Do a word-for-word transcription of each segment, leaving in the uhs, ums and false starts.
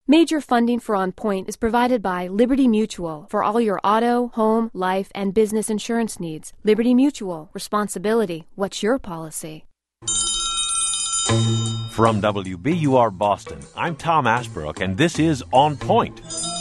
Major funding for On Point is provided by Liberty Mutual for all your auto, home, life, and business insurance needs. Liberty Mutual. Responsibility. What's your policy? From W B U R Boston, I'm Tom Ashbrook, and this is On Point.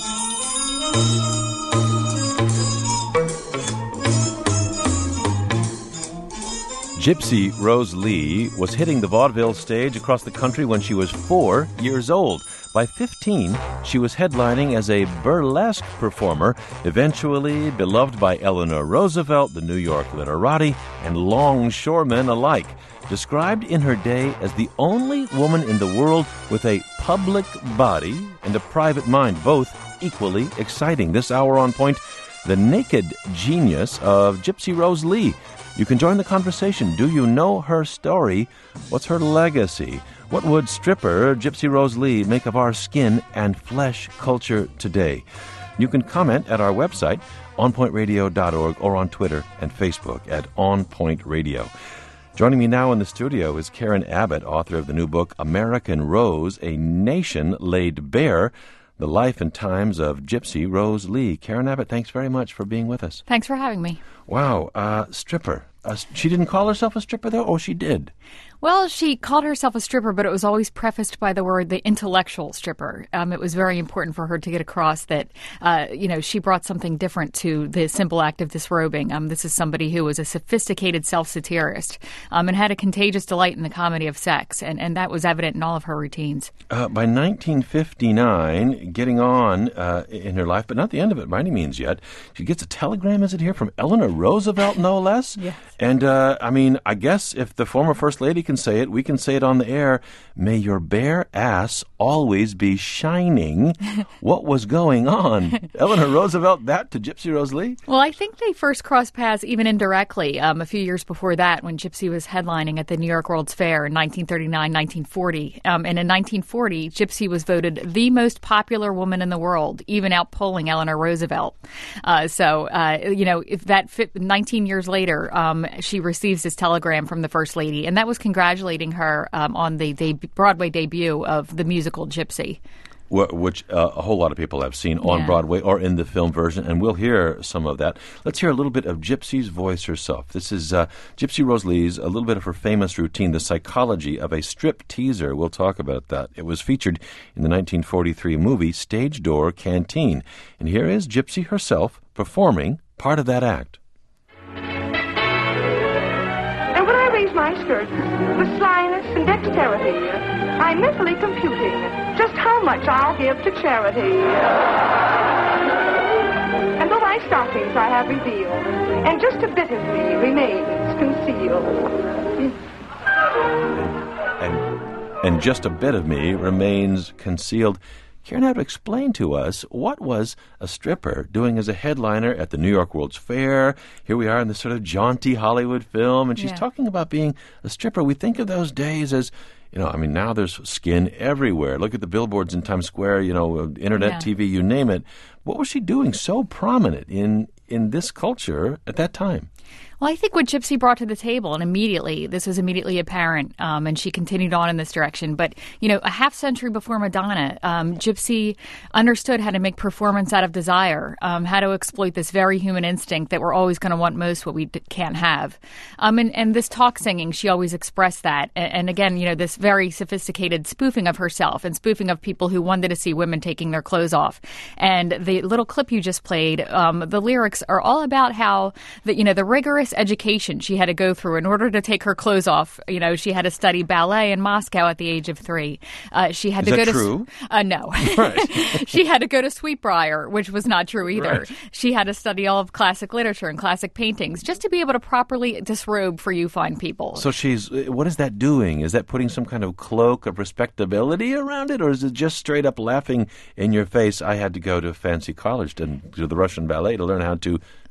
Gypsy Rose Lee was hitting the vaudeville stage across the country when she was four years old. By fifteen, she was headlining as a burlesque performer, eventually beloved by Eleanor Roosevelt, the New York literati, and longshoremen alike. Described in her day as the only woman in the world with a public body and a private mind, both equally exciting. This hour on Point, the naked genius of Gypsy Rose Lee. You can join the conversation. Do you know her story? What's her legacy? What would stripper Gypsy Rose Lee make of our skin and flesh culture today? You can comment at our website, on point radio dot org, or on Twitter and Facebook at On Point Radio. Joining me now in the studio is Karen Abbott, author of the new book, American Rose, A Nation Laid Bare, The Life and Times of Gypsy Rose Lee. Karen Abbott, thanks very much for being with us. Thanks for having me. Wow, uh, stripper. Uh, she didn't call herself a stripper, though? Oh, she did. Well, she called herself a stripper, but it was always prefaced by the word the intellectual stripper. Um, it was very important for her to get across that, uh, you know, she brought something different to the simple act of disrobing. Um, this is somebody who was a sophisticated self-satirist um, and had a contagious delight in the comedy of sex, and, and that was evident in all of her routines. Uh, by nineteen fifty-nine, getting on uh, in her life, but not the end of it by any means yet, she gets a telegram, is it here, from Eleanor Roosevelt, no less? Yes. And, uh, I mean, I guess if the former First Lady can say it, we can say it on the air. May your bare ass always be shining. What was going on? Eleanor Roosevelt, that to Gypsy Rose Lee? Well, I think they first crossed paths even indirectly um, a few years before that when Gypsy was headlining at the New York World's Fair in nineteen thirty-nine, nineteen forty. Um, and in nineteen forty, Gypsy was voted the most popular woman in the world, even outpolling Eleanor Roosevelt. Uh, so, uh, you know, if that fit, nineteen years later, um, she receives this telegram from the First Lady, and that was congratulating her um, on the, the Broadway debut of the musical Gypsy. Which uh, a whole lot of people have seen on yeah. Broadway or in the film version, and we'll hear some of that. Let's hear a little bit of Gypsy's voice herself. This is uh, Gypsy Rose Lee's, a little bit of her famous routine, The Psychology of a Strip Teaser. We'll talk about that. It was featured in the nineteen forty-three movie Stage Door Canteen. And here is Gypsy herself performing part of that act. And when I raise my skirts with slyness and dexterity, I'm mentally computing just how much I'll give to charity. And though my stockings I have revealed, and just a bit of me remains concealed. And, and just a bit of me remains concealed. Karen, how to explain to us what was a stripper doing as a headliner at the New York World's Fair? Here we are in this sort of jaunty Hollywood film, and she's yeah. talking about being a stripper. We think of those days as, you know, I mean, now there's skin everywhere. Look at the billboards in Times Square, you know, internet, yeah. T V, you name it. What was she doing so prominent in, in this culture at that time? Well, I think what Gypsy brought to the table, and immediately, this was immediately apparent, um, and she continued on in this direction. But, you know, a half century before Madonna, um, Gypsy understood how to make performance out of desire, um, how to exploit this very human instinct that we're always going to want most what we d- can't have. Um, and, and this talk singing, she always expressed that. And, and again, you know, this very sophisticated spoofing of herself and spoofing of people who wanted to see women taking their clothes off. And the little clip you just played, um, the lyrics are all about how, the, you know, the rigorous education she had to go through in order to take her clothes off. You know, she had to study ballet in Moscow at the age of three. Uh, she had Is to that go true? to uh, no. Right. She had to go to Sweetbriar, which was not true either. Right. She had to study all of classic literature and classic paintings just to be able to properly disrobe for you fine people. So she's, what is that doing? Is that putting some kind of cloak of respectability around it, or is it just straight up laughing in your face? I had to go to fancy college to do the Russian ballet to learn how to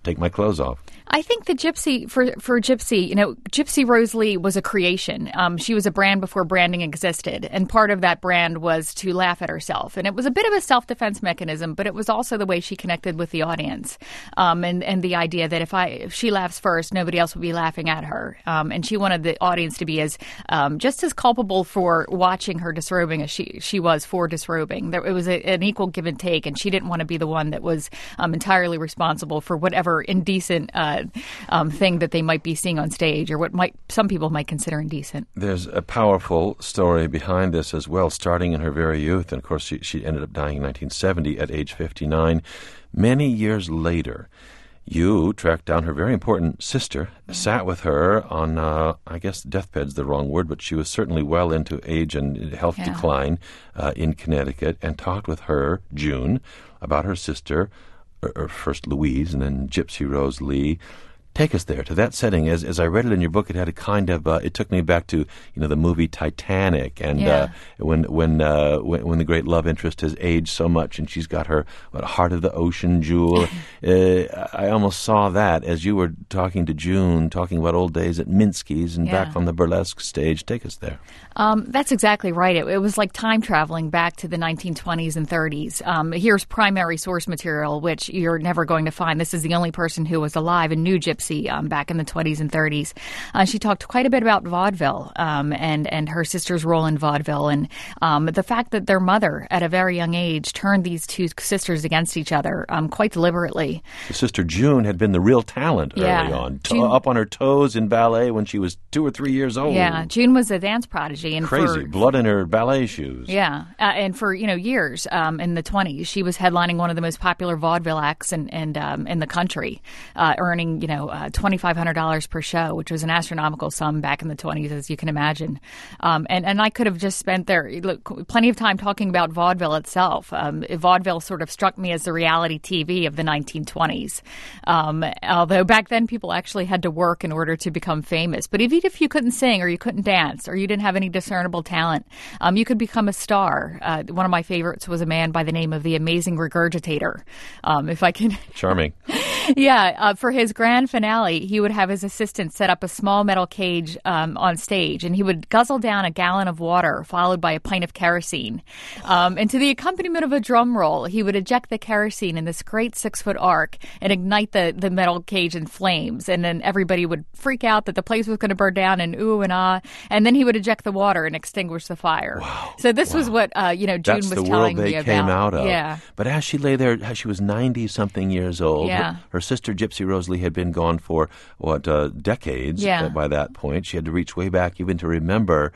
take my clothes off. I think the Gypsy, for for Gypsy, you know, Gypsy Rose Lee was a creation. Um, she was a brand before branding existed. And part of that brand was to laugh at herself. And it was a bit of a self-defense mechanism, but it was also the way she connected with the audience. Um, and, and the idea that if I if she laughs first, nobody else will be laughing at her. Um, and she wanted the audience to be as um, just as culpable for watching her disrobing as she, she was for disrobing. There, it was a, an equal give and take, and she didn't want to be the one that was um, entirely responsible for whatever indecent uh, um, thing that they might be seeing on stage, or what might some people might consider indecent. There's a powerful story behind this as well, starting in her very youth. And, of course, she, she ended up dying in nineteen seventy at age fifty-nine. Many years later, you tracked down her very important sister, sat with her on, uh, I guess deathbed's the wrong word, but she was certainly well into age and health Yeah. decline uh, in Connecticut, and talked with her, June, about her sister, or, or first Louise and then Gypsy Rose Lee. Take us there, to that setting. As as I read it in your book, it had a kind of, uh, it took me back to, you know, the movie Titanic, and Yeah. uh, when when, uh, when when the great love interest has aged so much, and she's got her what, Heart of the Ocean jewel. uh, I almost saw that as you were talking to June, talking about old days at Minsky's and Yeah. back from the burlesque stage. Take us there. Um, that's exactly right. It, it was like time traveling back to the nineteen twenties and thirties. Um, here's primary source material, which you're never going to find. This is the only person who was alive and knew Gypsy um, back in the twenties and thirties. Uh, she talked quite a bit about vaudeville um, and, and her sister's role in vaudeville, and um, the fact that their mother, at a very young age, turned these two sisters against each other um, quite deliberately. The sister June had been the real talent Yeah. early on, to- June- up on her toes in ballet when she was two or three years old. Yeah, June was a dance prodigy. And Crazy. for, Blood in her ballet shoes. Yeah, uh, and for you know years um, in the twenties, she was headlining one of the most popular vaudeville acts in, in, um, in the country, uh, earning you know uh, twenty five hundred dollars per show, which was an astronomical sum back in the twenties, as you can imagine. Um, and and I could have just spent there look, plenty of time talking about vaudeville itself. Um, vaudeville sort of struck me as the reality T V of the nineteen twenties. Um, although back then people actually had to work in order to become famous. But even if you couldn't sing or you couldn't dance or you didn't have any discernible talent, um, you could become a star. Uh, one of my favorites was a man by the name of the Amazing Regurgitator. Um, if I can... Charming. Yeah, uh, for his grand finale, he would have his assistant set up a small metal cage um, on stage, and he would guzzle down a gallon of water, followed by a pint of kerosene. Um, and to the accompaniment of a drum roll, he would eject the kerosene in this great six-foot arc and ignite the, the metal cage in flames. And then everybody would freak out that the place was going to burn down, and ooh and ah. And then he would eject the water and extinguish the fire. Wow. So this wow. was what uh, you know June That's was the telling world me they about. came out of. Yeah. But as she lay there, she was ninety-something years old. Yeah. Her, her sister, Gypsy Rose Lee, had been gone for, what, uh, decades Yeah. uh, by that point. She had to reach way back even to remember.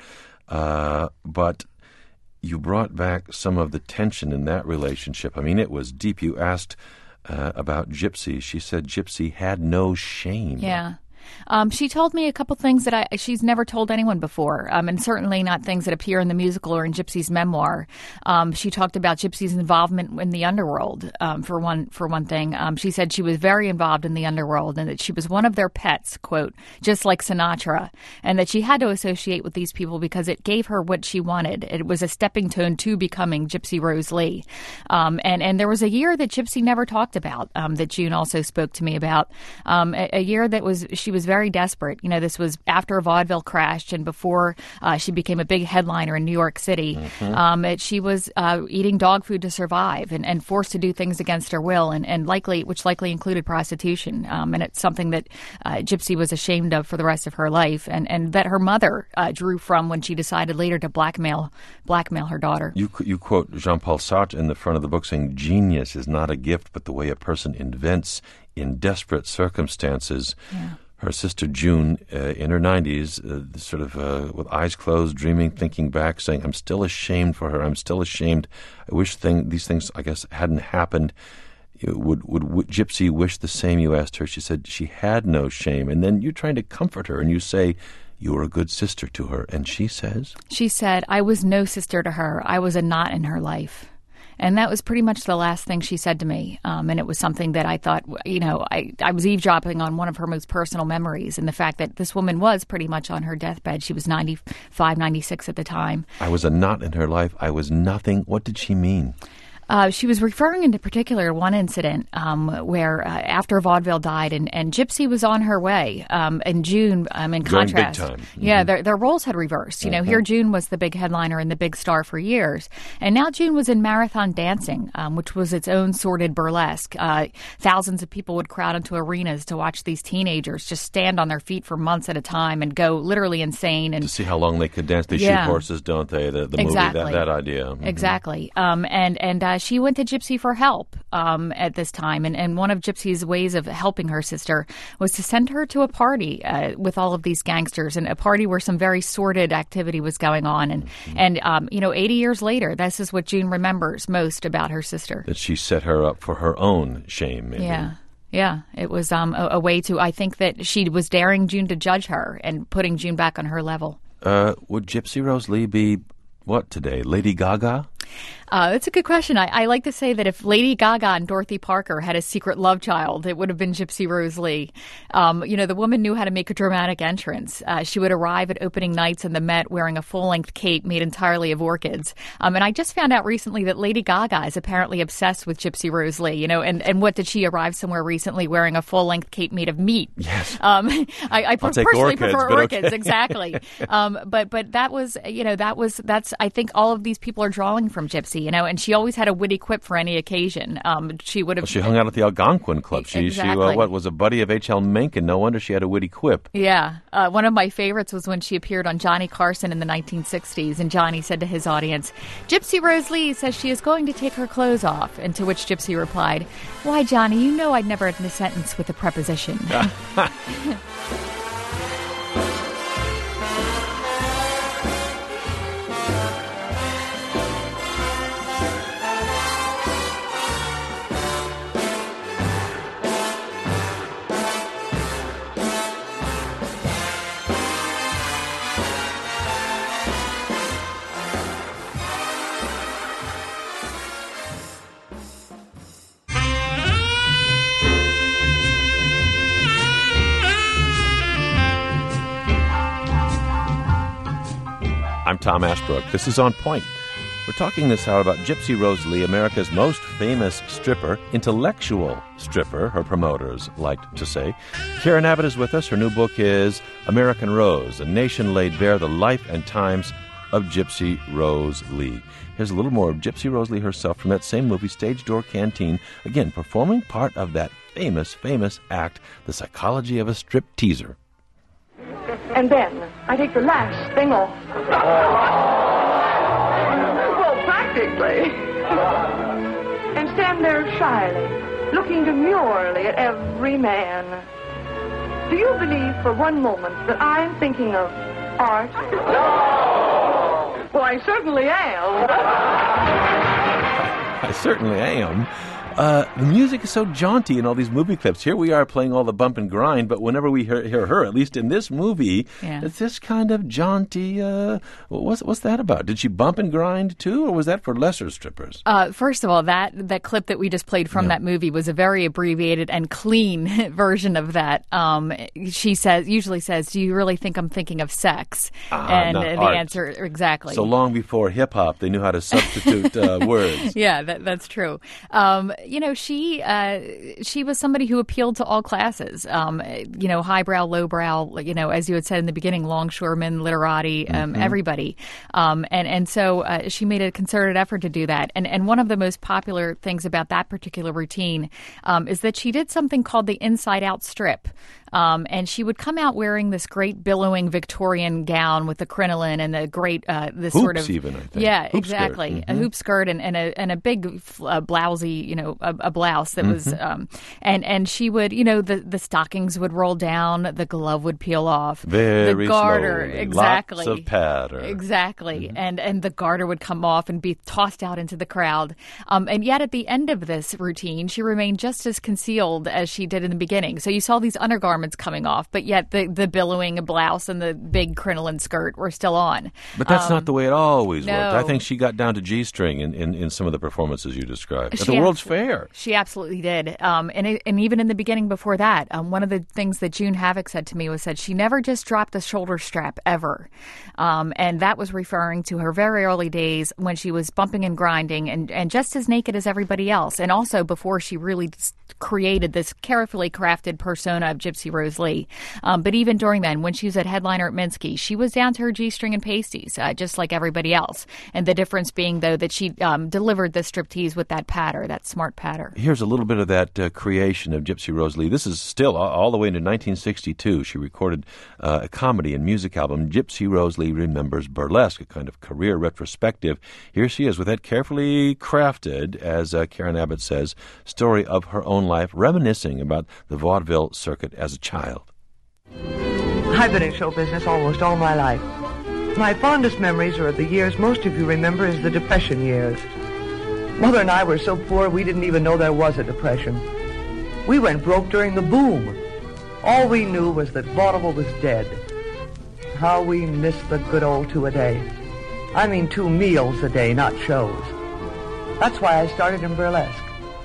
Uh, but you brought back some of the tension in that relationship. I mean, it was deep. You asked uh, about Gypsy. She said Gypsy had no shame. Yeah. Um, she told me a couple things that I, she's never told anyone before, um, and certainly not things that appear in the musical or in Gypsy's memoir. Um, she talked about Gypsy's involvement in the underworld, um, for one for one thing. Um, she said she was very involved in the underworld and that she was one of their pets, quote, just like Sinatra, and that she had to associate with these people because it gave her what she wanted. It was a stepping stone to becoming Gypsy Rose Lee. Um, and, and there was a year that Gypsy never talked about, um, that June also spoke to me about, um, a, a year that was she was very desperate. You know, this was after vaudeville crashed and before uh, she became a big headliner in New York City. Mm-hmm. Um, it, she was uh, eating dog food to survive and, and forced to do things against her will, and, and likely, which likely included prostitution. Um, and it's something that uh, Gypsy was ashamed of for the rest of her life, and, and that her mother uh, drew from when she decided later to blackmail blackmail her daughter. You you quote Jean-Paul Sartre in the front of the book saying, "Genius is not a gift, but the way a person invents in desperate circumstances." Yeah. Her sister June, uh, in her nineties, uh, sort of uh, with eyes closed, dreaming, thinking back, saying, "I'm still ashamed for her. I'm still ashamed. I wish thing, these things, I guess, hadn't happened." Would, would would Gypsy wish the same? You asked her. She said she had no shame. And then you're trying to comfort her, and you say, "You were a good sister to her." And she says? She said, "I was no sister to her. I was a knot in her life." And that was pretty much the last thing she said to me. Um, and it was something that I thought, you know, I, I was eavesdropping on one of her most personal memories, and the fact that this woman was pretty much on her deathbed. She was ninety-five, ninety-six at the time. I was a knot in her life. I was nothing. What did she mean? Uh, she was referring in particular to one incident um, where uh, after vaudeville died and, and Gypsy was on her way um, in June, um, in Going contrast. big time. Mm-hmm. Yeah, their, their roles had reversed. You know, Mm-hmm. here June was the big headliner and the big star for years. And now June was in marathon dancing, um, which was its own sordid burlesque. Uh, thousands of people would crowd into arenas to watch these teenagers just stand on their feet for months at a time and go literally insane. And To see how long they could dance. They Yeah. shoot horses, don't they? The, the Exactly. movie, that, that idea. Mhm. Exactly. Um, and and uh, she went to Gypsy for help um, at this time. And, and one of Gypsy's ways of helping her sister was to send her to a party uh, with all of these gangsters, and a party where some very sordid activity was going on. And, Mm-hmm. and um, you know, eighty years later, this is what June remembers most about her sister. That she set her up for her own shame, maybe. Yeah. Yeah, it was um, a, a way to, I think that she was daring June to judge her and putting June back on her level. Uh, would Gypsy Rose Lee be, what today, Lady Gaga? Uh, that's a good question. I, I like to say that if Lady Gaga and Dorothy Parker had a secret love child, it would have been Gypsy Rose Lee. Um, you know, the woman knew how to make a dramatic entrance. Uh, she would arrive at opening nights in the Met wearing a full-length cape made entirely of orchids. Um, and I just found out recently that Lady Gaga is apparently obsessed with Gypsy Rose Lee. You know, and, and what did she arrive somewhere recently wearing a full-length cape made of meat? Yes. Um, I, I I'll take personally orchids, prefer but orchids, okay. exactly. um, but but that was, you know, that was that's. I think all of these people are drawing from Gypsy. You know, and she always had a witty quip for any occasion. Um, she would have. Well, she hung out at the Algonquin Club. She, Exactly. she uh, what, was a buddy of H L Mencken. No wonder she had a witty quip. Yeah. Uh, one of my favorites was when she appeared on Johnny Carson in the nineteen sixties, and Johnny said to his audience, "Gypsy Rose Lee says she is going to take her clothes off," and to which Gypsy replied, "Why, Johnny, you know I'd never end a sentence with a preposition." I'm Tom Ashbrook. This is On Point. We're talking this hour about Gypsy Rose Lee, America's most famous stripper, intellectual stripper, her promoters liked to say. Karen Abbott is with us. Her new book is American Rose, A Nation Laid Bare, The Life and Times of Gypsy Rose Lee. Here's a little more of Gypsy Rose Lee herself from that same movie, Stage Door Canteen, again, performing part of that famous, famous act, The Psychology of a Strip Teaser. And then I take the last thing off. Well, practically. And stand there shyly, looking demurely at every man. Do you believe for one moment that I'm thinking of art? No! Well, I certainly am. I certainly am. Uh, the music is so jaunty in all these movie clips. Here we are playing all the bump and grind, but whenever we hear, hear her, at least in this movie, Yeah. it's this kind of jaunty. Uh, what's what's that about? Did she bump and grind too, or was that for lesser strippers? Uh, first of all, that that clip that we just played from Yeah. that movie was a very abbreviated and clean version of that. Um, she says, usually says, "Do you really think I'm thinking of sex?" Ah, and not the art. answer, exactly. So long before hip hop, they knew how to substitute uh, words. Yeah, that, that's true. Um, you know, she uh, she was somebody who appealed to all classes. Um, you know, highbrow, lowbrow. You know, as you had said in the beginning, longshoremen, literati, um, Mm-hmm. everybody. Um, and and so uh, she made a concerted effort to do that. And and one of the most popular things about that particular routine um, is that she did something called the inside out strip. Um, and she would come out wearing this great billowing Victorian gown with the crinoline and the great uh, this Hoops sort of even, I think. yeah, Hoop skirt. exactly, Mhm. a hoop skirt and, and a and a big uh, blousey, you know, a, a blouse that was, Mm-hmm. um, and and she would, you know, the, the stockings would roll down, the glove would peel off, Very the garter, slowly. exactly, Lots of patter. exactly, Mm-hmm. and and the garter would come off and be tossed out into the crowd, um, and yet at the end of this routine, she remained just as concealed as she did in the beginning. So you saw these undergarments undergarments coming off, but yet the, the billowing blouse and the big crinoline skirt were still on. But that's um, not the way it always no. worked. I think she got down to G-string in, in, in some of the performances you described. At She the World's abso- Fair. She absolutely did. Um, and, it, and even in the beginning before that, um, one of the things that June Havoc said to me was that she never just dropped a shoulder strap ever. Um, and that was referring to her very early days when she was bumping and grinding and, and just as naked as everybody else. And also before she really created this carefully crafted persona of Gypsy Rose Lee. Um, but even during then, when she was at headliner at Minsky, she was down to her G-string and pasties, uh, just like everybody else. And the difference being, though, that she um, delivered the striptease with that patter, that smart patter. Here's a little bit of that uh, creation of Gypsy Rose Lee. This is still all, all the way into nineteen sixty-two. She recorded uh, a comedy and music album, Gypsy Rose Lee Remembers Burlesque, a kind of career retrospective. Here she is with that carefully crafted, as uh, Karen Abbott says, story of her own life, reminiscing about the vaudeville circuit as a child. I've been in show business almost all my life. My fondest memories are of the years most of you remember as the Depression years. Mother and I were so poor we didn't even know there was a depression. We went broke during the boom. All we knew was that vaudeville was dead. How we missed the good old two-a-day. I mean two meals a day, not shows. That's why I started in burlesque.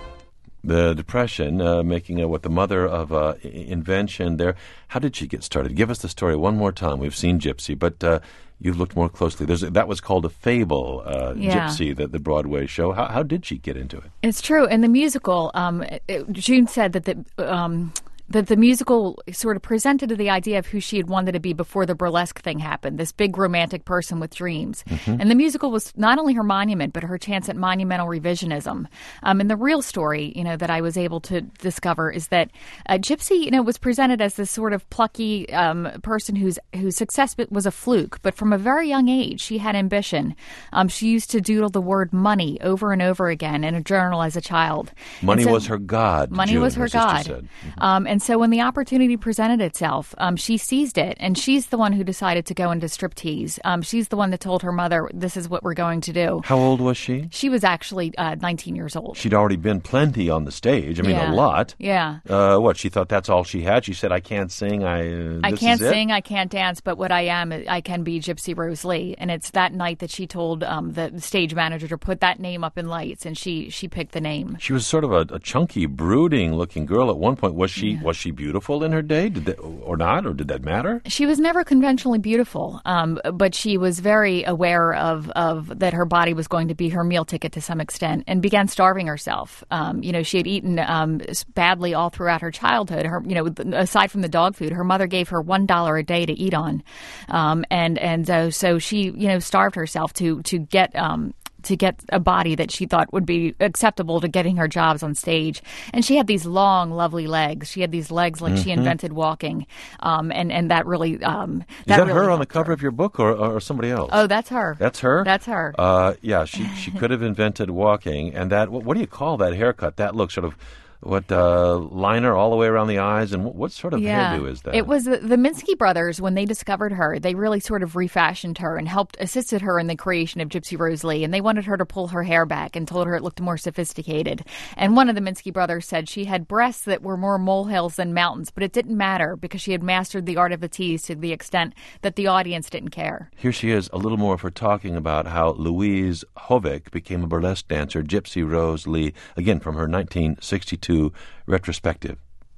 The Depression, uh, making uh, what the mother of uh, I- invention there. How did she get started? Give us the story one more time. We've seen Gypsy, but uh, you've looked more closely. There's a, that was called a fable, uh, Yeah. Gypsy, the, the Broadway show. How, how did she get into it? It's true. In the musical, um, it, June said that the um, that the musical sort of presented to the idea of who she had wanted to be before the burlesque thing happened, this big romantic person with dreams. Mm-hmm. And the musical was not only her monument, but her chance at monumental revisionism. Um, and the real story, you know, that I was able to discover is that uh, Gypsy, you know, was presented as this sort of plucky um, person whose whose success was a fluke. But from a very young age, she had ambition. Um, she used to doodle the word money over and over again in a journal as a child. Money so, was her god. Money June, was her, her god. Said. Mm-hmm. Um, and so when the opportunity presented itself, um, she seized it. And she's the one who decided to go into striptease. Um, she's the one that told her mother, this is what we're going to do. How old was she? She was actually uh, nineteen years old. She'd already been plenty on the stage. I mean, Yeah. a lot. Yeah. Uh, what, she thought that's all she had? She said, I can't sing. I uh, I this can't is it? sing, I can't dance, but what I am, I can be Gypsy Rose Lee. And it's that night that she told um, the stage manager to put that name up in lights, and she she picked the name. She was sort of a, a chunky, brooding-looking girl at one point. Was she Yeah. was she beautiful in her day, did that, or not, or did that matter? She was never conventionally beautiful, um, but she was very aware of, of that her body was going to be her meal ticket to some extent, and began starving herself. Um, you know, she had eaten um, badly all throughout her childhood. Her, you know, aside from the dog food, her mother gave her one dollar a day to eat on, um, and and uh, so she, you know, starved herself to to get. Um, to get a body that she thought would be acceptable to getting her jobs on stage. And she had these long, lovely legs. She had these legs like Mm-hmm. she invented walking. Um, and, and that really... Um, Is that, really her on the helped cover her. of your book, or, or somebody else? Oh, that's her. That's her? That's her. Uh, yeah, she she could have invented walking. And that, what, what do you call that haircut? That look sort of, what, uh, liner all the way around the eyes? And what, what sort of Yeah. hairdo is that? It was the, the Minsky brothers, when they discovered her, they really sort of refashioned her and helped, assisted her in the creation of Gypsy Rose Lee. And they wanted her to pull her hair back and told her it looked more sophisticated. And one of the Minsky brothers said she had breasts that were more molehills than mountains, but it didn't matter because she had mastered the art of the tease to the extent that the audience didn't care. Here she is, a little more of her talking about how Louise Hovig became a burlesque dancer, Gypsy Rose Lee, again from her nineteen sixty-two retrospective.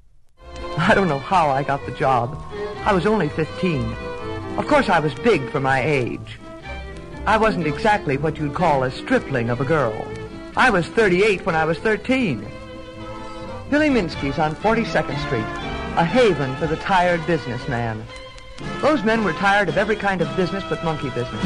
I don't know how I got the job. I was only fifteen. Of course, I was big for my age. I wasn't exactly what you'd call a stripling of a girl. I was thirty-eight when I was thirteen. Billy Minsky's on forty-second Street, a haven for the tired businessman. Those men were tired of every kind of business but monkey business.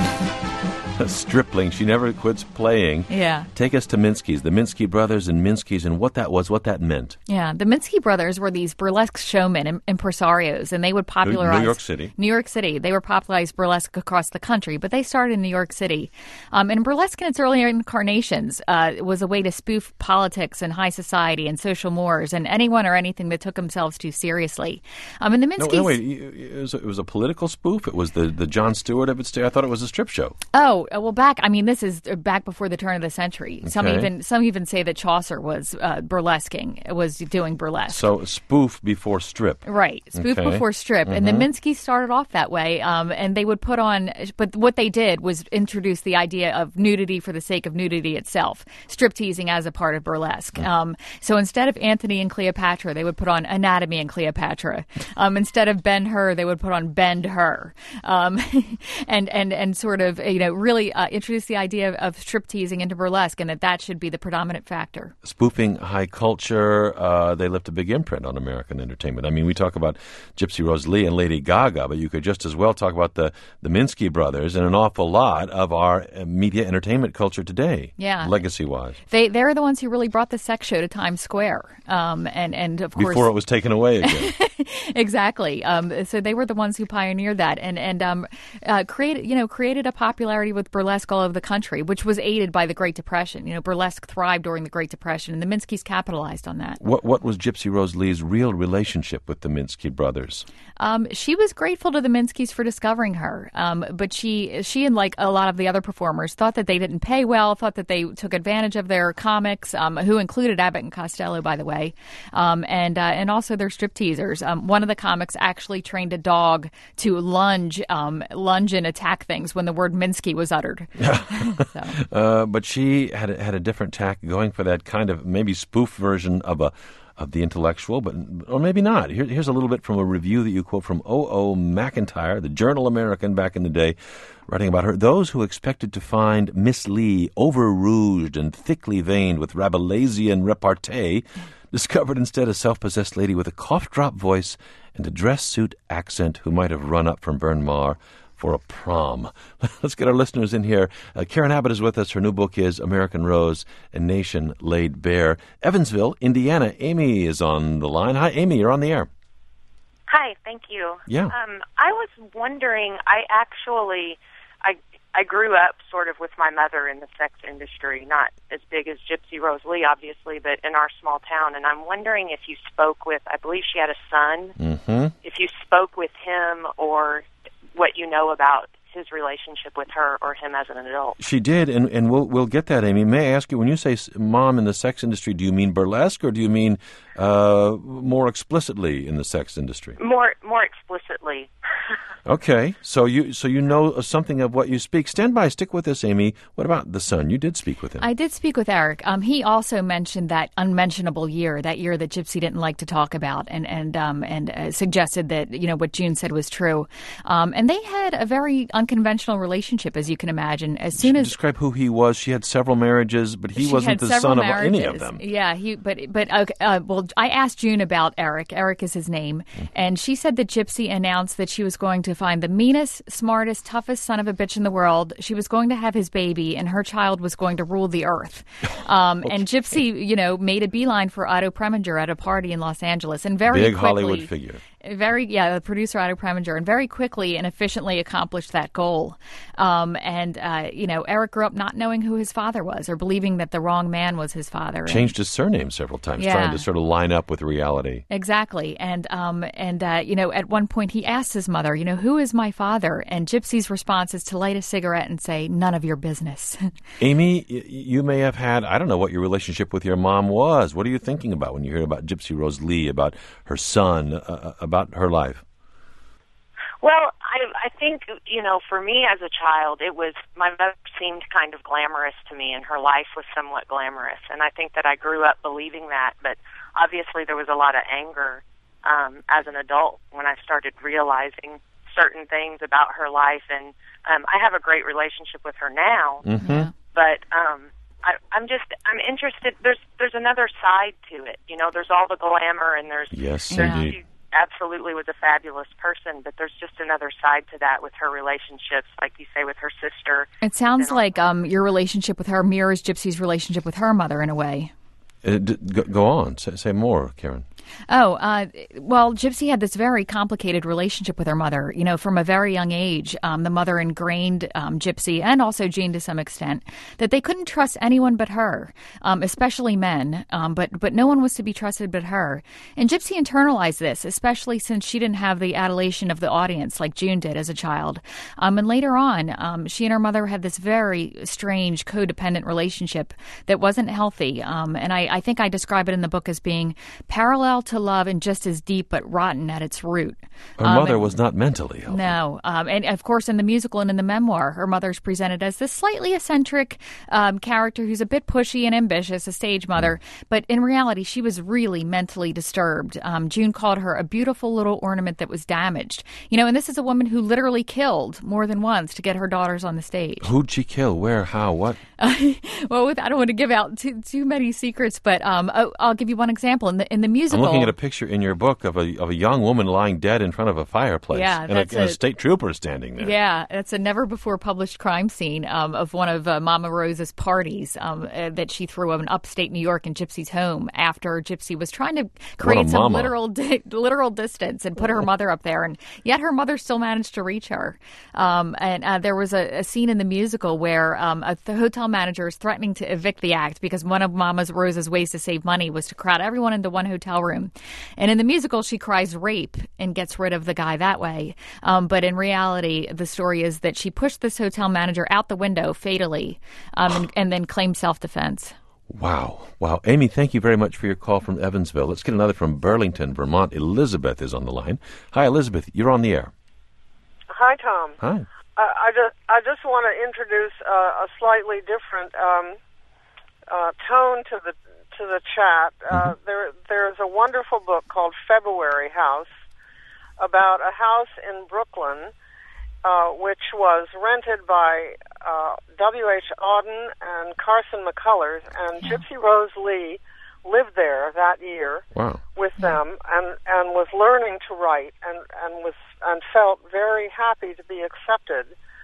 A stripling. She never quits playing. Yeah. Take us to Minsky's, the Minsky brothers and Minsky's, and what that was, what that meant. Yeah, the Minsky brothers were these burlesque showmen and impresarios, and they would popularize... New York City. New York City. They would popularize burlesque across the country, but they started in New York City. Um, and burlesque in its earlier incarnations uh, was a way to spoof politics and high society and social mores and anyone or anything that took themselves too seriously. Um, and the No, Minskys... no, wait. It was, a, it was a political spoof? It was the, the Jon Stewart of its day? I thought it was a strip show. Oh, well, back. I mean, this is back before the turn of the century. Some Okay. even some even say that Chaucer was uh, burlesquing, was doing burlesque. So spoof before strip. Right, spoof Okay. before strip, and the Minsky started off that way. Um, and they would put on, but what they did was introduce the idea of nudity for the sake of nudity itself, strip teasing as a part of burlesque. Mm. Um, so instead of Antony and Cleopatra, they would put on Anatomy and Cleopatra. Um, instead of Ben Hur, they would put on Bend Hur, um, and and and sort of you know really uh, introduce the idea of, of strip teasing into burlesque, and that that should be the predominant factor. Spoofing high culture, uh, they left a big imprint on American entertainment. I mean, we talk about Gypsy Rose Lee and Lady Gaga, but you could just as well talk about the, the Minsky brothers and an awful lot of our uh, media entertainment culture today, Yeah. legacy-wise, They they're the ones who really brought the sex show to Times Square, um, and and of course before it was taken away again. exactly. Um, so they were the ones who pioneered that and and um, uh, created you know created a popularity with burlesque all over the country, which was aided by the Great Depression. You know, burlesque thrived during the Great Depression, and the Minskys capitalized on that. What what was Gypsy Rose Lee's real relationship with the Minsky brothers? Um, she was grateful to the Minskys for discovering her, um, but she she and like a lot of the other performers thought that they didn't pay well, thought that they took advantage of their comics, um, who included Abbott and Costello, by the way, um, and uh, and also their stripteasers. Um, one of the comics actually trained a dog to lunge, um, lunge and attack things when the word Minsky was uttered. so. Uh, but she had a, had a different tack going for that kind of maybe spoof version of a of the intellectual, but or maybe not. Here, here's a little bit from a review that you quote from O O McIntyre, the Journal American back in the day, writing about her. Those who expected to find Miss Lee over-rouged and thickly veined with Rabelaisian repartee discovered instead a self-possessed lady with a cough-drop voice and a dress suit accent who might have run up from Bryn Mawr for a prom. Let's get our listeners in here. Uh, Karen Abbott is with us. Her new book is American Rose, A Nation Laid Bare. Evansville, Indiana. Amy is on the line. Hi, Amy. You're on the air. Hi, thank you. Yeah. Um, I was wondering, I actually, I I grew up sort of with my mother in the sex industry, not as big as Gypsy Rose Lee, obviously, but in our small town. And I'm wondering if you spoke with, I believe she had a son, Mm-hmm. if you spoke with him or what you know about his relationship with her or him as an adult. She did, and, and we'll we'll get that, Amy. May I ask you, when you say s- mom in the sex industry, do you mean burlesque or do you mean uh, more explicitly in the sex industry? More more explicitly. Okay, so you so you know something of what you speak. Stand by, stick with us, Amy. What about the son? You did speak with him. I did speak with Eric. Um, he also mentioned that unmentionable year, that year that Gypsy didn't like to talk about, and and um, and uh, suggested that you know what June said was true. Um, and they had a very unconventional relationship, as you can imagine. As soon as describe who he was, she had several marriages, but he she wasn't had the several son of marriages. any of them. Yeah, he. But but uh, uh, well, I asked June about Eric. Eric is his name, and she said that Gypsy announced that she was going to find the meanest, smartest, toughest son of a bitch in the world. She was going to have his baby, and her child was going to rule the earth. Um, Okay. And Gypsy, you know, made a beeline for Otto Preminger at a party in Los Angeles, and very Big quickly, Hollywood figure. Very, yeah, the producer Otto Preminger, and very quickly and efficiently accomplished that goal. Um, and, uh, you know, Eric grew up not knowing who his father was or believing that the wrong man was his father. Changed his surname several times, Yeah. trying to sort of line up with reality. Exactly. And, um, and uh, you know, at one point he asked his mother, you know, who is my father? And Gypsy's response is to light a cigarette and say, none of your business. Amy, y- you may have had, I don't know what your relationship with your mom was. What are you thinking about when you hear about Gypsy Rose Lee, about her son, uh, about her life? Well, I I think, you know, for me as a child, it was, my mother seemed kind of glamorous to me, and her life was somewhat glamorous. And I think that I grew up believing that, but obviously there was a lot of anger um, as an adult when I started realizing certain things about her life. And um, I have a great relationship with her now, Mm-hmm. but um, I, I'm just, I'm interested, there's there's another side to it. You know, there's all the glamour, and there's, Yes, there's indeed. she absolutely was a fabulous person, but there's just another side to that with her relationships, like you say, with her sister. It sounds And like um, your relationship with her mirrors Gypsy's relationship with her mother in a way. Uh, d- go, go on. Say, say more, Karen. Oh, uh, well, Gypsy had this very complicated relationship with her mother. You know, from a very young age, um, the mother ingrained um, Gypsy and also Jean to some extent that they couldn't trust anyone but her, um, especially men. Um, but but no one was to be trusted but her. And Gypsy internalized this, especially since she didn't have the adulation of the audience like June did as a child. Um, and later on, um, she and her mother had this very strange codependent relationship that wasn't healthy. Um, and I, I think I describe it in the book as being parallel to love and just as deep but rotten at its root. Her um, mother and, was not mentally healthy. No. Um, and, of course, in the musical and in the memoir, her mother's presented as this slightly eccentric um, character who's a bit pushy and ambitious, a stage mother. Mm. But in reality, she was really mentally disturbed. Um, June called her a beautiful little ornament that was damaged. You know, and this is a woman who literally killed more than once to get her daughters on the stage. Who'd she kill? Where? How? What? Uh, well, I don't want to give out too, too many secrets, but um, I'll give you one example. In the, in the musical... I'm looking at a picture in your book of a of a young woman lying dead in front of a fireplace. Yeah, and, that's a, and a, a state trooper standing there. Yeah, that's a never-before-published crime scene um, of one of uh, Mama Rose's parties um, uh, that she threw in upstate New York in Gypsy's home after Gypsy was trying to create some literal di- literal distance and put her mother up there, and yet her mother still managed to reach her. Um, and uh, there was a, a scene in the musical where um, a th- hotel manager is threatening to evict the act because one of Mama Rose's ways to save money was to crowd everyone into one hotel room. And in the musical, she cries rape and gets rid of the guy that way. Um, but in reality, the story is that she pushed this hotel manager out the window fatally um, and, and then claimed self-defense. Wow. Wow. Amy, thank you very much for your call from Evansville. Let's get another from Burlington, Vermont. Elizabeth is on the line. Hi, Elizabeth. You're on the air. Hi, Tom. Hi. Uh, I just I just want to introduce uh, a slightly different um, uh, tone to the to the chat. Uh, mm-hmm. There there is a wonderful book called February House about a house in Brooklyn uh, which was rented by uh, W H Auden and Carson McCullers, and yeah. Gypsy Rose Lee lived there that year wow. with them and, and was learning to write and, and was and felt very happy to be accepted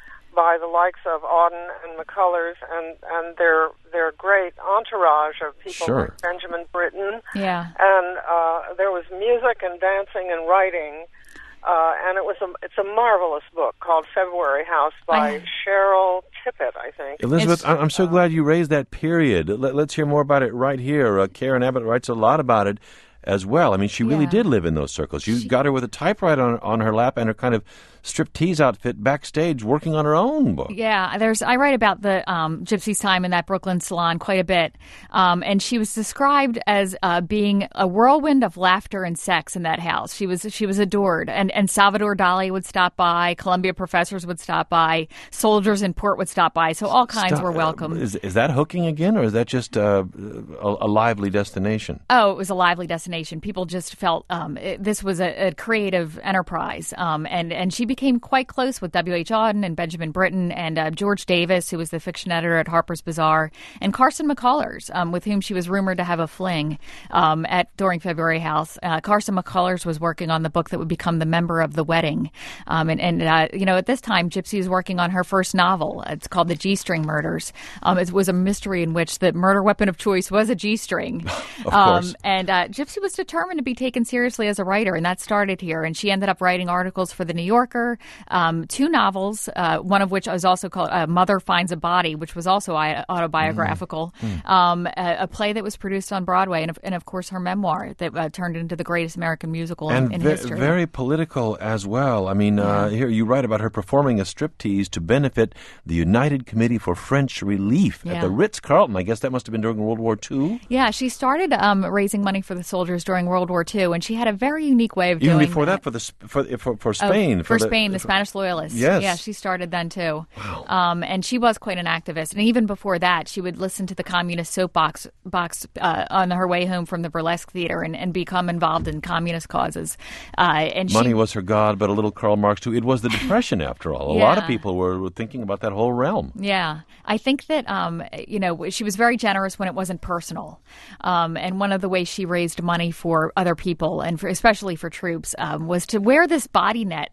by the likes of Auden and McCullers and, and their their great entourage of people sure. like Benjamin Britten. Yeah. And uh, there was music and dancing and writing. Uh, and it was a, it's a marvelous book called February House by I, Cheryl Tippett, I think. Elizabeth, it's, I'm so glad you raised that period. Let, let's hear more about it right here. Uh, Karen Abbott writes a lot about it as well. I mean, she really yeah. did live in those circles. You she, got her with a typewriter on, on her lap and her kind of striptease outfit backstage working on her own book. Yeah, there's. I write about the um, Gypsy's time in that Brooklyn salon quite a bit, um, and she was described as uh, being a whirlwind of laughter and sex in that house. She was she was adored, and and Salvador Dali would stop by, Columbia professors would stop by, soldiers in port would stop by, so all kinds Stop. were welcome. Uh, is is that hooking again, or is that just uh, a, a lively destination? Oh, it was a lively destination. People just felt um, it, this was a, a creative enterprise, um, and and she became quite close with W H Auden and Benjamin Britten and uh, George Davis, who was the fiction editor at Harper's Bazaar, and Carson McCullers, um, with whom she was rumored to have a fling um, at during February House. Uh, Carson McCullers was working on the book that would become The Member of the Wedding, um, and, and uh, you know, at this time, Gypsy was working on her first novel. It's called The G-String Murders. Um, it was a mystery in which the murder weapon of choice was a G-string. Of um, course. And uh, Gypsy was determined to be taken seriously as a writer, and that started here. And she ended up writing articles for The New Yorker, um, two novels, uh, one of which was also called uh, Mother Finds a Body, which was also autobiographical, mm. um, a, a play that was produced on Broadway, and of, and of course her memoir that uh, turned into the greatest American musical and in, in ve- history. very political as well. I mean, yeah. uh, here you write about her performing a striptease to benefit the United Committee for French Relief yeah. at the Ritz-Carlton. I guess that must have been during World War Two? Yeah, she started um, raising money for the soldiers during World War Two, and she had a very unique way of Even doing before that, that for the for for, for Spain. Oh, for, for the, Spain, the for, Spanish loyalists. Yes. Yeah, she started then too. Wow. Um, and she was quite an activist. And even before that, she would listen to the communist soapbox box, uh, on her way home from the burlesque theater and, and become involved in communist causes. Uh, and Money she, was her god, but a little Karl Marx too. It was the Depression, after all. A yeah. lot of people were, were thinking about that whole realm. Yeah. I think that, um, you know, she was very generous when it wasn't personal. Um, and one of the ways she raised money for other people, and for, especially for troops, um, was to wear this body net, this style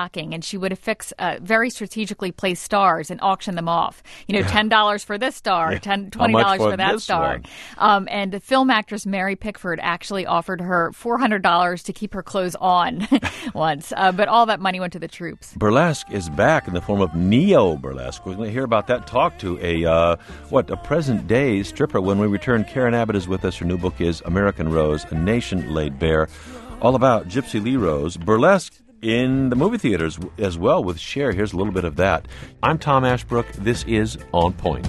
stocking, and she would affix uh, very strategically placed stars and auction them off. You know, Yeah. ten dollars for this star, Yeah. ten, How twenty much dollars for for that this star. one? Um, and the film actress Mary Pickford actually offered her four hundred dollars to keep her clothes on once, uh, but all that money went to the troops. Burlesque is back in the form of neo-burlesque. We're going to hear about that, talk to a, uh, what, a present-day stripper when we return. Karen Abbott is with us. Her new book is American Rose, A Nation Laid Bare, all about Gypsy Lee Rose. Burlesque in the movie theaters as well with Cher. Here's a little bit of that. I'm Tom Ashbrook. This is On Point.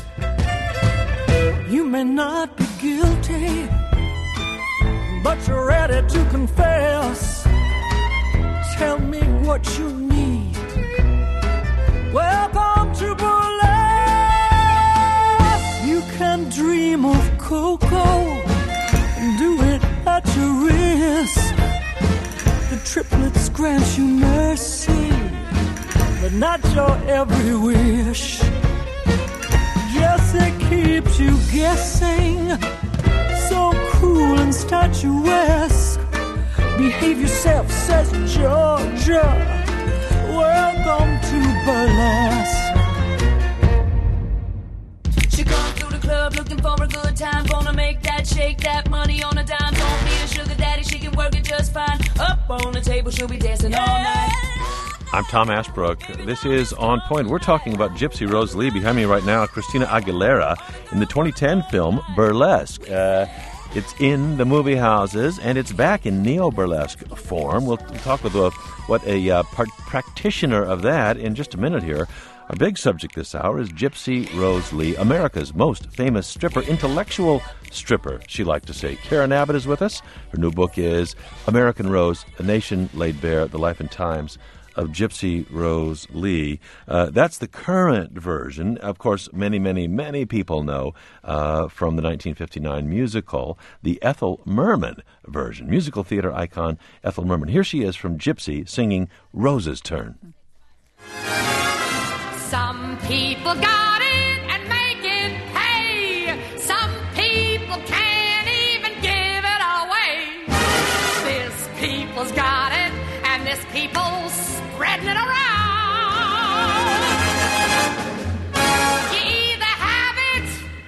You may not be guilty, but you're ready to confess. Tell me what you need. Welcome to burlesque. You can dream of cocoa and do it at your risk. The triplets grant you mercy, but not your every wish. Yes, it keeps you guessing, so cruel and statuesque. Behave yourself, says Georgia. Welcome to burlesque. She come to the club looking for a good time. Gonna make that, shake that money on a dime. Don't need a sugar daddy, she can work it just fine. Up on the table, she'll be dancing all night. I'm Tom Ashbrook. This is On Point. We're talking about Gypsy Rose Lee. Behind me right now, Christina Aguilera in the twenty ten film Burlesque. Uh, it's in the movie houses, and it's back in neo-burlesque form. We'll talk with a, what a uh, part- practitioner of that in just a minute here. Our big subject this hour is Gypsy Rose Lee, America's most famous stripper, intellectual stripper, she liked to say. Karen Abbott is with us. Her new book is American Rose, A Nation Laid Bare, The Life and Times of Gypsy Rose Lee. Uh, that's the current version. Of course, many, many, many people know uh, from the nineteen fifty-nine musical, the Ethel Merman version. Musical theater icon Ethel Merman. Here she is from Gypsy singing Rose's Turn. Some people got it and make it pay. Some people can't even give it away. This people's got it and this people's spreading it around. You either have it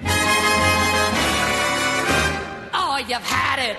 or you've had it.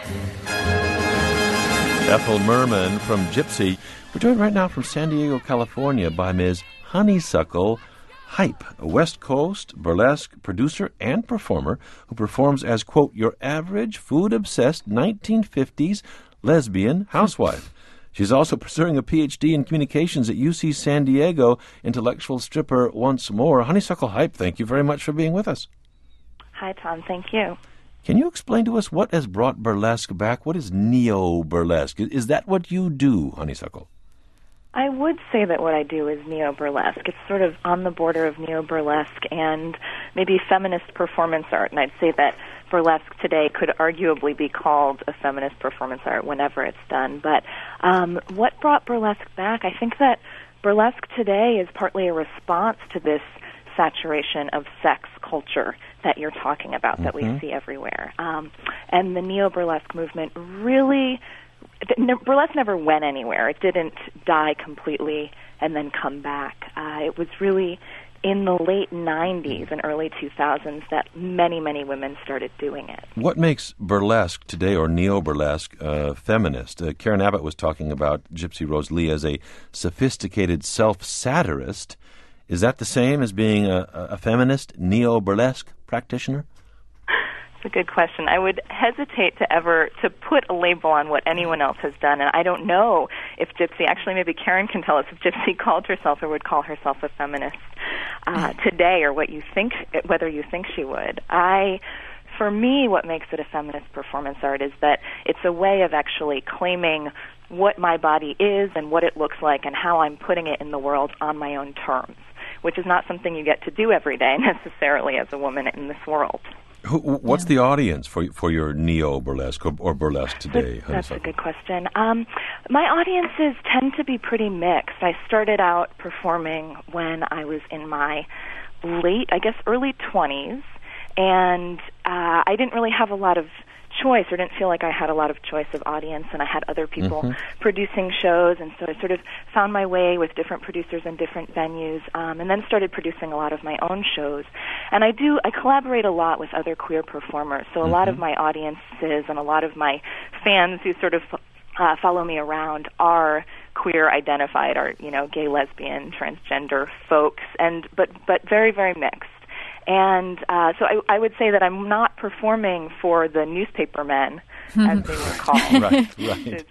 Ethel Merman from Gypsy. We're joined right now from San Diego, California by Miz Honeysuckle Hype, a West Coast burlesque producer and performer who performs as, quote, your average food-obsessed nineteen fifties lesbian housewife. She's also pursuing a P H D in communications at U C San Diego, intellectual stripper once more. Honeysuckle Hype, thank you very much for being with us. Hi, Tom. Thank you. Can you explain to us what has brought burlesque back? What is neo-burlesque? Is that what you do, Honeysuckle? I would say that what I do is neo-burlesque. It's sort of on the border of neo-burlesque and maybe feminist performance art, and I'd say that burlesque today could arguably be called a feminist performance art whenever it's done. But um, what brought burlesque back? I think that burlesque today is partly a response to this saturation of sex culture that you're talking about, mm-hmm. that we see everywhere. Um, and the neo-burlesque movement really... Burlesque never went anywhere. It didn't die completely and then come back. Uh, it was really in the late nineties and early two thousands that many, many women started doing it. What makes burlesque today, or neo-burlesque, uh, feminist? Uh, Karen Abbott was talking about Gypsy Rose Lee as a sophisticated self-satirist. Is that the same as being a, a feminist neo-burlesque practitioner? A good question. I would hesitate to ever to put a label on what anyone else has done, and I don't know if Gypsy, actually maybe Karen can tell us if Gypsy called herself or would call herself a feminist uh, today, or what you think, whether you think she would. I, for me, what makes it a feminist performance art is that it's a way of actually claiming what my body is and what it looks like and how I'm putting it in the world on my own terms, which is not something you get to do every day necessarily as a woman in this world. Who, what's yeah. the audience for for your neo-burlesque or, or burlesque today? That's a good question. Um, my audiences tend to be pretty mixed. I started out performing when I was in my late, I guess, early twenties, and uh, I didn't really have a lot of choice, or didn't feel like I had a lot of choice of audience, and I had other people Mm-hmm. producing shows, and so I sort of found my way with different producers in different venues, um, and then started producing a lot of my own shows. And I do, I collaborate a lot with other queer performers, so a lot of my audiences and a lot of my fans who sort of uh, follow me around are queer identified, or, you know, gay, lesbian, transgender folks, and but but very, very mixed. And uh, so I, I would say that I'm not performing for the newspaper men, as they were called. Right, right.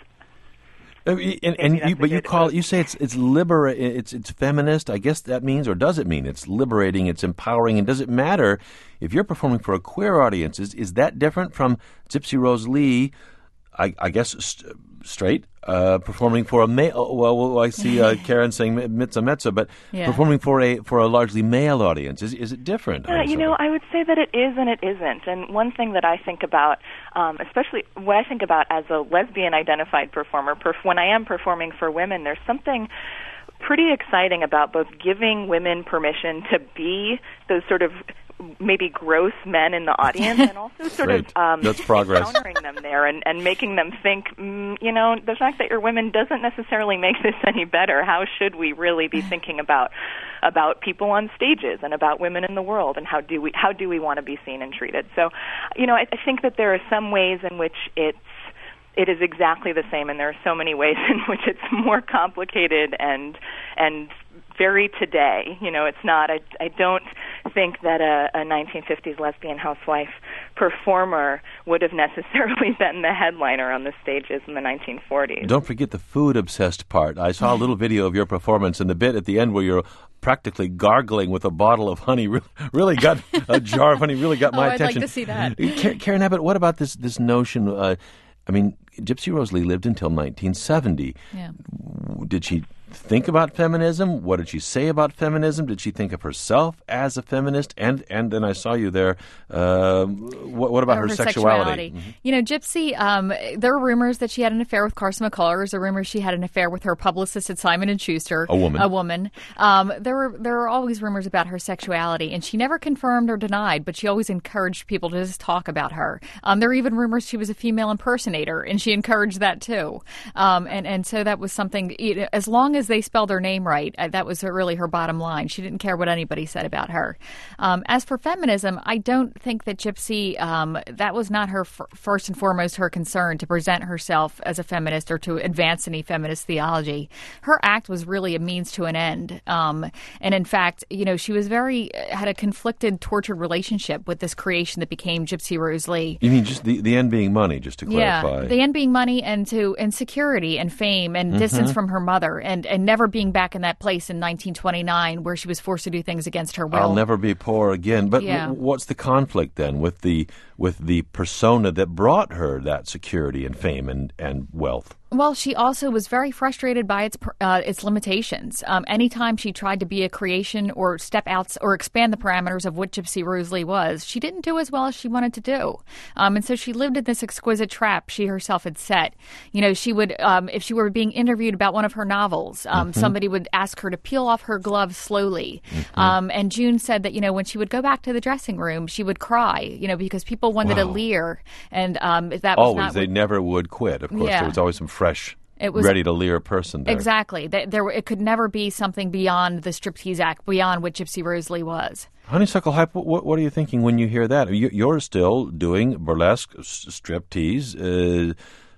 Uh, And, and you, but you call it, you say it's it's libera- it's it's feminist. I guess that means, or does it mean it's liberating, it's empowering, and does it matter if you're performing for a queer audience? Is is that different from Gypsy Rose Lee? I, I guess st- straight uh, performing for a male. Well, well I see uh, Karen saying mitza metza, but Yeah. performing for a for a largely male audience. Is is it different? Yeah, you know, I would say that it is and it isn't. And one thing that I think about, um, especially what I think about as a lesbian-identified performer, perf- when I am performing for women, there's something pretty exciting about both giving women permission to be those sort of maybe gross men in the audience, and also sort Great. of um, That's progress. encountering them there and, and making them think, mm, you know, the fact that you're women doesn't necessarily make this any better. How should we really be thinking about about people on stages and about women in the world, and how do we how do we want to be seen and treated? So, you know, I, I think that there are some ways in which it's it is exactly the same, and there are so many ways in which it's more complicated and and very today. You know, it's not. I I don't think that a, a nineteen fifties lesbian housewife performer would have necessarily been the headliner on the stages in the nineteen forties. Don't forget the food-obsessed part. I saw a little video of your performance, and the bit at the end where you're practically gargling with a bottle of honey really, really got a jar of honey. Really got Oh, my I'd like attention. to see that. Ka- Karen Abbott, what about this this notion? Uh, I mean, Gypsy Rose Lee lived until nineteen seventy. Yeah. Did she think about feminism? What did she say about feminism? Did she think of herself as a feminist? And and then I saw you there. Uh, what, what about her, her sexuality? sexuality. You know, Gypsy, um, there are rumors that she had an affair with Carson McCullers. There are rumors she had an affair with her publicist at Simon and Schuster. A woman. A woman. Um, there were there are always rumors about her sexuality, and she never confirmed or denied, but she always encouraged people to just talk about her. Um, there were even rumors she was a female impersonator, and she encouraged that too. Um, and, and so that was something, you know, as long as they spelled her name right, uh, that was her, really her bottom line. She didn't care what anybody said about her. Um, as for feminism, I don't think that Gypsy, um, that was not her f- first and foremost her concern to present herself as a feminist or to advance any feminist theology. Her act was really a means to an end. Um, and in fact, you know, she was very, had a conflicted, tortured relationship with this creation that became Gypsy Rose Lee. You mean just the, the end being money, just to clarify? Yeah, the end being money and to and security and fame and Mhm. distance from her mother and, and never being back in that place in nineteen twenty-nine where she was forced to do things against her will. I'll never be poor again. But Yeah. w- what's the conflict then with the with the persona that brought her that security and fame and, and wealth? Well, she also was very frustrated by its uh, its limitations. Um, anytime she tried to be a creation or step out or expand the parameters of what Gypsy Rose Lee was, she didn't do as well as she wanted to do. Um, and so she lived in this exquisite trap she herself had set. You know, she would, um, if she were being interviewed about one of her novels, um, Mhm. somebody would ask her to peel off her gloves slowly. Mm-hmm. Um, and June said that, you know, when she would go back to the dressing room, she would cry, you know, because people wanted to Wow. leer. And um, that was Always. not They what- never would quit. Of course, Yeah. there was always some fresh, It was- ready to leer person there. Exactly. There, there, it could never be something beyond the striptease act, beyond what Gypsy Rose Lee was. Honeysuckle Hype, what, what are you thinking when you hear that? You- You're still doing burlesque, s- striptease. Uh,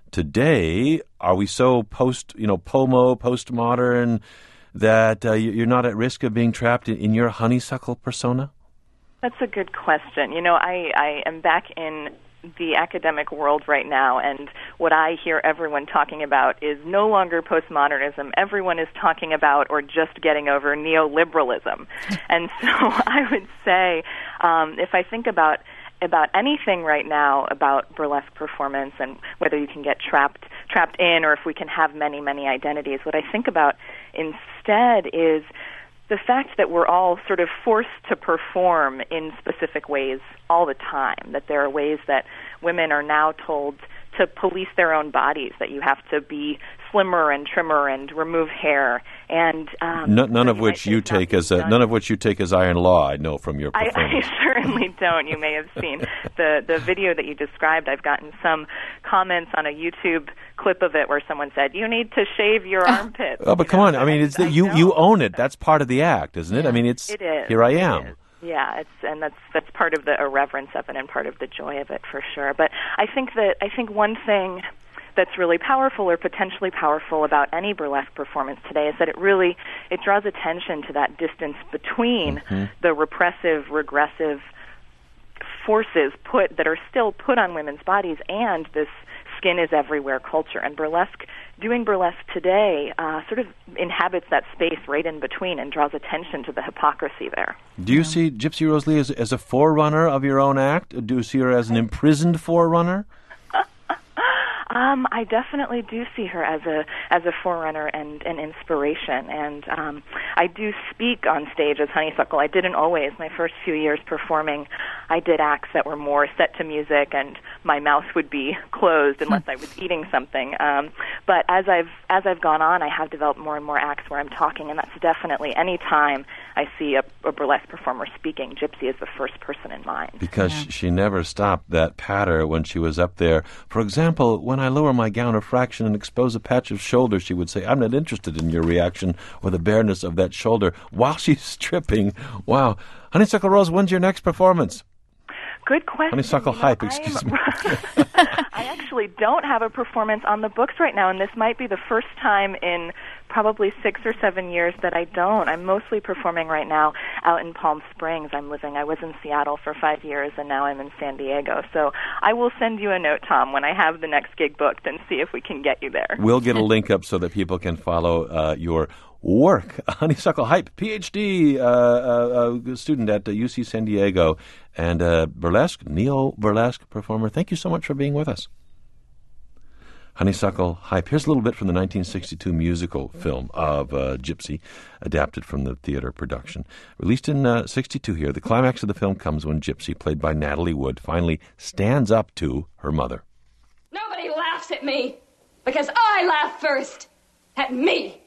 today, are we so post, you know, pomo, postmodern that uh, you- you're not at risk of being trapped in, in your honeysuckle persona? That's a good question. You know, I, I am back in the academic world right now, and what I hear everyone talking about is no longer postmodernism. Everyone is talking about or just getting over neoliberalism. And so I would say, um, if I think about about anything right now about burlesque performance and whether you can get trapped trapped in or if we can have many, many identities, what I think about instead is the fact that we're all sort of forced to perform in specific ways all the time, that there are ways that women are now told to police their own bodies, that you have to be slimmer and trimmer and remove hair, and um, no, none so of you which might you think not take to as be a, done. none of which you take as iron law. I know from your I, performance. I certainly don't. You may have seen the the video that you described. I've gotten some comments on a YouTube clip of it where someone said, "You need to shave your armpits." Oh, but you come know? on! I mean, it's that you don't. you own it. That's part of the act, isn't it? I mean, it's It is. here I It am. is. Yeah, it's and that's that's part of the irreverence of it and part of the joy of it for sure. But I think that I think one thing that's really powerful or potentially powerful about any burlesque performance today is that it really it draws attention to that distance between Mm-hmm. the repressive, regressive forces put that are still put on women's bodies and this skin is everywhere culture. And burlesque, doing burlesque today, uh, sort of inhabits that space right in between and draws attention to the hypocrisy there. Do you see Gypsy Rose Lee as, as a forerunner of your own act? Do you see her as an imprisoned forerunner? Um, I definitely do see her as a as a forerunner and an inspiration, and um, I do speak on stage as Honeysuckle. I didn't always. My first few years performing, I did acts that were more set to music, and my mouth would be closed unless I was eating something. Um, but as I've as I've gone on, I have developed more and more acts where I'm talking, and that's definitely any time I see a, a burlesque performer speaking, Gypsy is the first person in mind. Because yeah. she never stopped that patter when she was up there. For example, when I lower my gown a fraction and expose a patch of shoulder, she would say, "I'm not interested in your reaction or the bareness of that shoulder," while she's stripping. Wow. Honeysuckle Rose, when's your next performance? Good question. Honeysuckle you know, Hype, excuse I'm, me. I actually don't have a performance on the books right now, and this might be the first time in probably six or seven years that I don't. I'm mostly performing right now out in Palm Springs. I'm living, I was in Seattle for five years, and now I'm in San Diego. So I will send you a note, Tom, when I have the next gig booked and see if we can get you there. We'll get a link up so that people can follow uh, your work. Honeysuckle Hype, P H D uh, uh, uh, student at uh, U C San Diego, and uh, burlesque, neo-burlesque performer. Thank you so much for being with us. Honeysuckle Hype. Here's a little bit from the nineteen sixty-two musical film of uh, Gypsy, adapted from the theater production. Released in uh, sixty-two here, the climax of the film comes when Gypsy, played by Natalie Wood, finally stands up to her mother. Nobody laughs at me because I laugh first at me.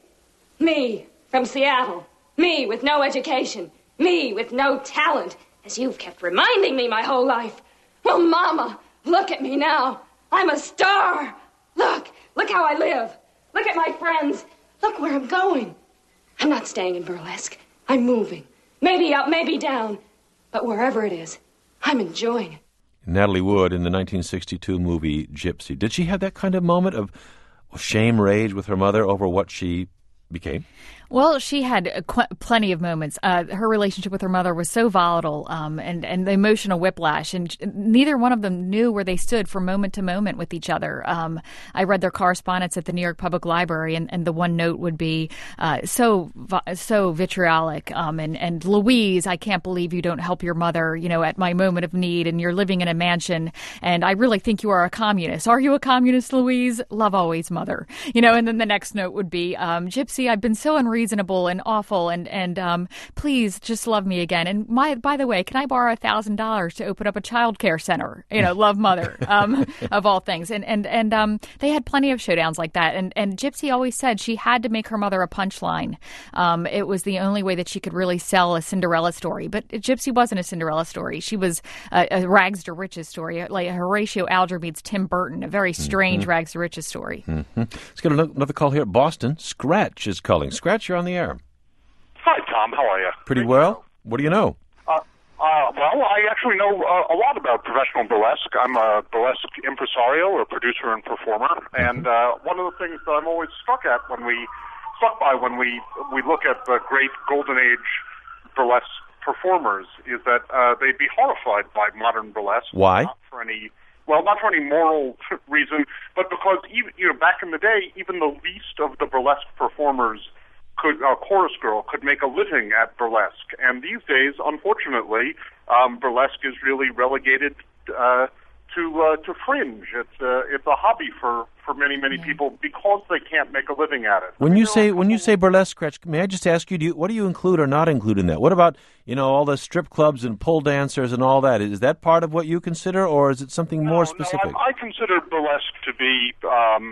Me from Seattle. Me with no education. Me with no talent, as you've kept reminding me my whole life. Well, Mama, look at me now. I'm a star. Look, look how I live. Look at my friends. Look where I'm going. I'm not staying in burlesque. I'm moving. Maybe up, maybe down. But wherever it is, I'm enjoying it. Natalie Wood in the nineteen sixty-two movie Gypsy. Did she have that kind of moment of shame, rage with her mother over what she became? Well, she had uh, qu- plenty of moments. Uh, her relationship with her mother was so volatile, um, and, and the emotional whiplash, and neither one of them knew where they stood from moment to moment with each other. Um, I read their correspondence at the New York Public Library, and, and the one note would be uh, so so vitriolic. Um, and, and Louise, I can't believe you don't help your mother, you know, at my moment of need, and you're living in a mansion, and I really think you are a communist. Are you a communist, Louise? Love always, Mother. You know, and then the next note would be, um, Gypsy, I've been so unreasonable. Reasonable and awful, and and um, please just love me again. And my, by the way, can I borrow a thousand dollars to open up a child care center? You know, love Mother, um, of all things. And and and um, they had plenty of showdowns like that. And and Gypsy always said she had to make her mother a punchline. Um, it was the only way that she could really sell a Cinderella story. But Gypsy wasn't a Cinderella story. She was a, a rags to riches story, like Horatio Alger meets Tim Burton, a very strange mm-hmm. rags to riches story. Mm-hmm. Let's get another call here. Boston. Scratch is calling. Scratch, you're on the air. Hi, Tom. How are you? Pretty well. What do you know? Uh, uh, well, I actually know uh, a lot about professional burlesque. I'm a burlesque impresario, a producer and performer. Mm-hmm. And uh, one of the things that I'm always struck at when we struck by when we we look at the great golden age burlesque performers is that uh, they'd be horrified by modern burlesque. Why? Not for any well, not for any moral reason, but because even you know back in the day, even the least of the burlesque performers. Could, a chorus girl could make a living at burlesque. And these days, unfortunately, um, burlesque is really relegated uh, to uh, to fringe. It's uh, it's a hobby for, for many, many yeah. people because they can't make a living at it. When you say when you say burlesque, Scratch, may I just ask you, do you, what do you include or not include in that? What about, you know, all the strip clubs and pole dancers and all that? Is that part of what you consider, or is it something more no, specific? No, I, I consider burlesque to be... Um,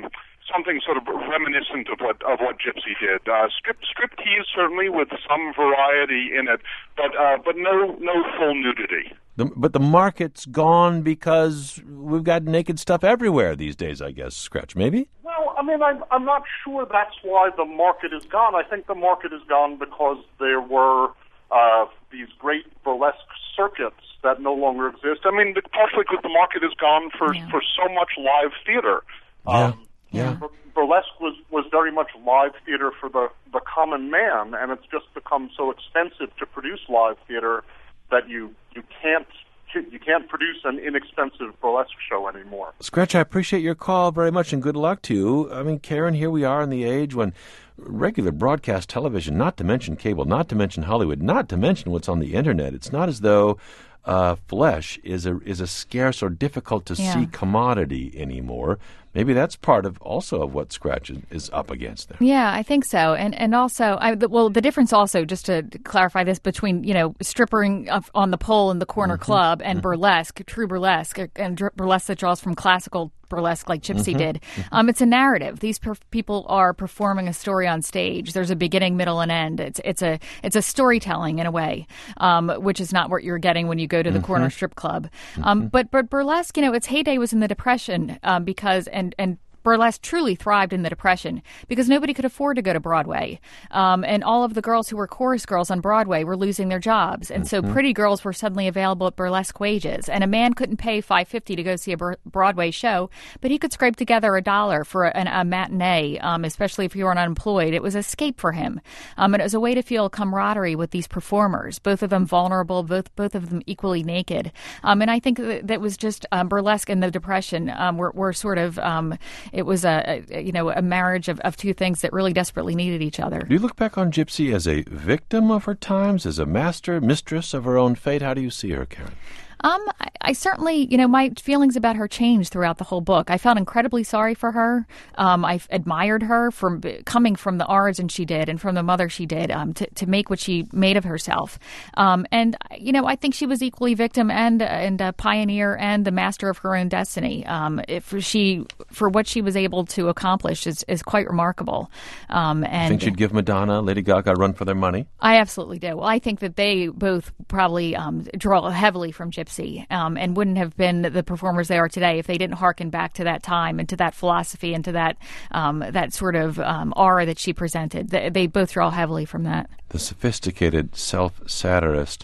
something sort of reminiscent of what of what Gypsy did. Uh, strip striptease certainly with some variety in it, but uh, but no no full nudity. The, but the market's gone because we've got naked stuff everywhere these days, I guess, Scratch, maybe? Well, I mean, I'm, I'm not sure that's why the market is gone. I think the market is gone because there were uh, these great burlesque circuits that no longer exist. I mean, partially because the market is gone for, yeah. for so much live theater. Yeah, um, yeah. Burlesque was, was very much live theater for the, the common man, and it's just become so expensive to produce live theater that you you can't you can't produce an inexpensive burlesque show anymore. Scratch, I appreciate your call very much, and good luck to you. I mean, Karen, here we are in the age when regular broadcast television, not to mention cable, not to mention Hollywood, not to mention what's on the internet, it's not as though uh, flesh is a is a scarce or difficult to yeah. see commodity anymore. Maybe that's part of also of what Scratch is, is up against there. Yeah, I think so. And and also, I, the, well, the difference also, just to clarify this, between, you know, stripping on the pole in the corner mm-hmm. club and mm-hmm. burlesque, true burlesque, and burlesque that draws from classical burlesque like Gypsy mm-hmm. did. Um, it's a narrative. These per- people are performing a story on stage. There's a beginning, middle, and end. It's it's a it's a storytelling in a way, um, which is not what you're getting when you go to the mm-hmm. corner strip club. Um, mm-hmm. But but burlesque, you know, its heyday was in the Depression um, because and and. Burlesque truly thrived in the Depression because nobody could afford to go to Broadway. Um, and all of the girls who were chorus girls on Broadway were losing their jobs. And mm-hmm. so pretty girls were suddenly available at burlesque wages. And a man couldn't pay five dollars and fifty cents to go see a bur- Broadway show, but he could scrape together a dollar for a, a matinee, um, especially if you were unemployed. It was an escape for him. Um, and it was a way to feel camaraderie with these performers, both of them vulnerable, both both of them equally naked. Um, and I think that, that was just um, burlesque in the Depression um, were, were sort of... Um, It was a, a you know a marriage of, of two things that really desperately needed each other. Do you look back on Gypsy as a victim of her times, as a master, mistress of her own fate? How do you see her, Karen? Um, I, I certainly, you know, my feelings about her changed throughout the whole book. I felt incredibly sorry for her. Um, I admired her for coming from the origin she did and from the mother she did um, to, to make what she made of herself. Um, and, you know, I think she was equally victim and and a pioneer and the master of her own destiny. Um, if she, for what she was able to accomplish is, is quite remarkable. Um, and I think she'd give Madonna, Lady Gaga a run for their money? I absolutely do. Well, I think that they both probably um, draw heavily from Gypsy. Um, and wouldn't have been the performers they are today if they didn't hearken back to that time and to that philosophy and to that um, that sort of um, aura that she presented. They, they both draw heavily from that. The sophisticated self-satirist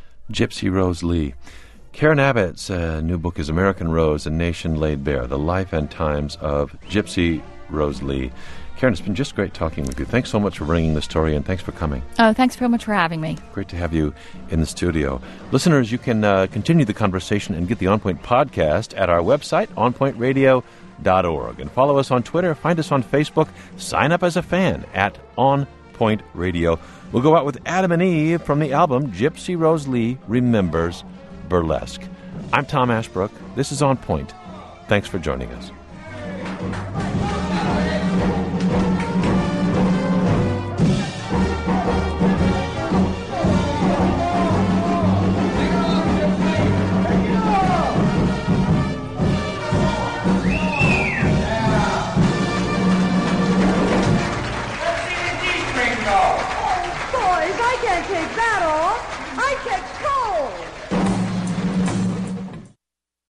Gypsy Rose Lee. Karen Abbott's uh, new book is American Rose, A Nation Laid Bare, The Life and Times of Gypsy Rose Lee. Karen, it's been just great talking with you. Thanks so much for bringing the story, and thanks for coming. Oh, thanks very much for having me. Great to have you in the studio. Listeners, you can uh, continue the conversation and get the On Point podcast at our website, on point radio dot org. And follow us on Twitter, find us on Facebook, sign up as a fan at On Point Radio. We'll go out with Adam and Eve from the album Gypsy Rose Lee Remembers Burlesque. I'm Tom Ashbrook. This is On Point. Thanks for joining us.